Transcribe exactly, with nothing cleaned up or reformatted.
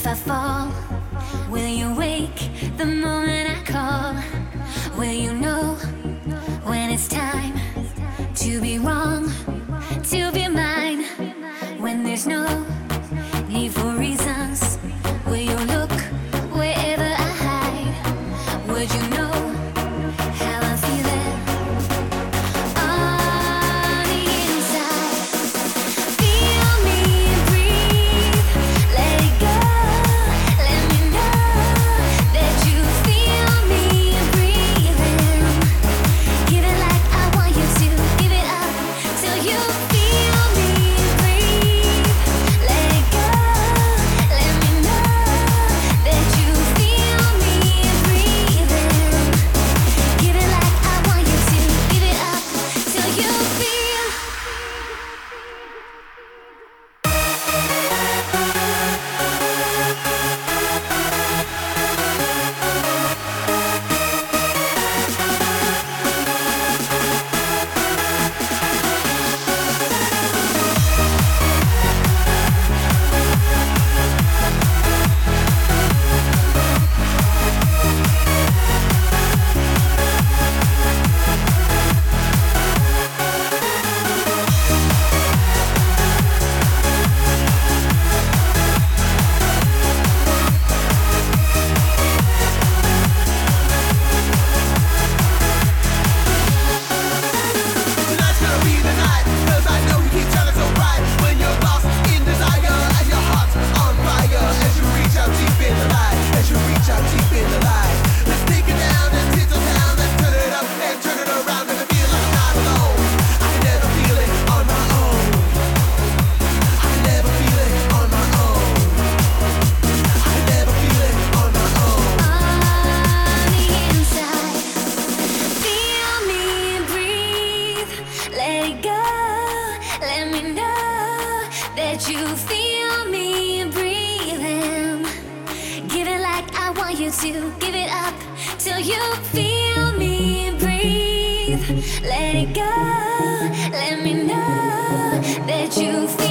I fall? Will you wake the moment I call? Will you know when it's time to be wrong, to be mine? When there's no need for reasons, will you look wherever I hide? Would you know how I'm feeling on the inside? Feel me breathe, let it go. Let me know that you feel me breathing. Give it like I want you to. Give it up till you feel me breathe. Let it go. Let me know that you feel me breathing. Give it like I want you to. Give it up till you feel. Tonight's gonna be the night, 'cause I know you keep telling so right. When you're lost in desire and your heart's on fire, as you reach out deep in the light, as you reach out deep in the light. Let's take it down and tinsel town and turn it up and turn it around. Gonna feel like I'm not alone. I can never feel it on my own. I can never feel it on my own. I can never feel it on my own. On the inside, feel me breathe. Let it go. Let me know that you feel me breathing. Give it like I want you to. Give it up till you feel me breathe. Let it go. Let me know that you feel.